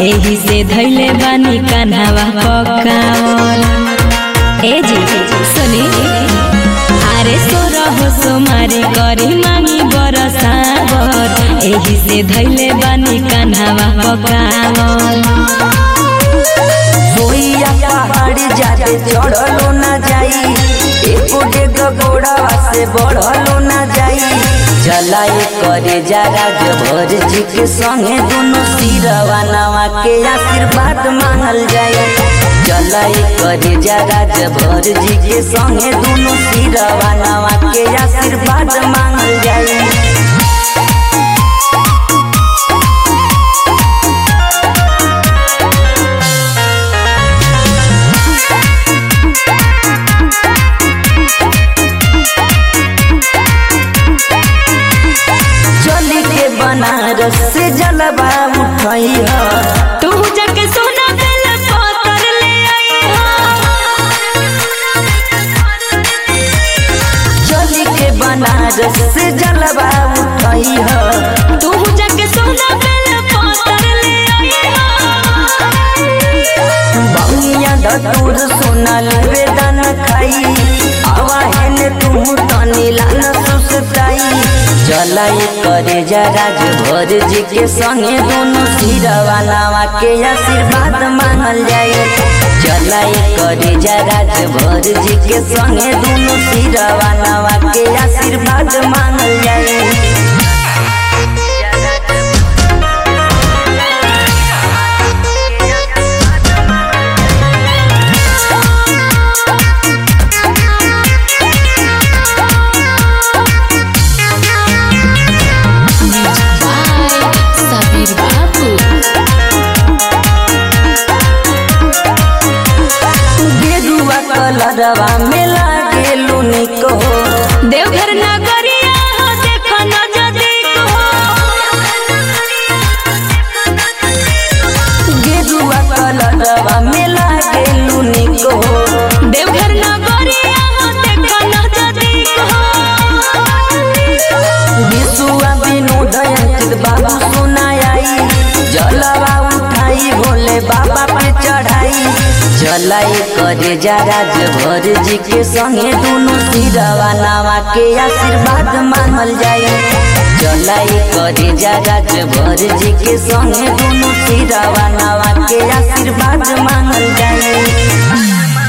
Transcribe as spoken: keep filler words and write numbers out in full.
एही से धैले बानी कान्हावा पकावल। ए जी सुनी अरे सोरह सोमारी करी मांगी बरसावर, एही से धैले बानी कान्हावा पकावल। सोइया पहाड़ी जाते चढ़लो ना जाई, एको डेग गोड़वा से बढ़लो ना जाई। चलाए करे जा राज भर जी के संगे दोनों सिरवा नवा के आशीर्वाद मांगल जाए। चलाए करे जा राज भर जी के संगे दोनों सिरवा नवा के आशीर्वाद मांगल जाए। बनारस से जलवा उठाई है, तू जाके सोना बेल पतर ले आई चली के बनारस से जलवा उठाई है, तू जाके सोना बेल पतर ले आई। बंगिया धतूर सोना लेवे दान खाई, आवा है ने तू तनी लान सुसताई। चलाई करे जा राज भर जी के संगे दोनों सिरवा नवा के आशीर्वाद मांगल जाए। चलाई करे जा राज भर जी के संगे दोनों सिरवा नवा के आशीर्वाद मांगल जाए। कलरवा में लागे लुनी को देवघर नगरिया हो देखो न जदी को। गेरुआ कलरवा में लागे लुनी को देवघर नगरिया हो देखो न जदी को। विशुआ विनोद अंकित बाबू सुनाई, जलवा उठाई भोले बाबा पे चढ़ाई। चलाई करे जा राज भर जी के संगे दोनों सिरवा नवा के आशीर्वाद मांगल जाए। चलाई करे जा राज भर जी के संगे दोनों सिरवा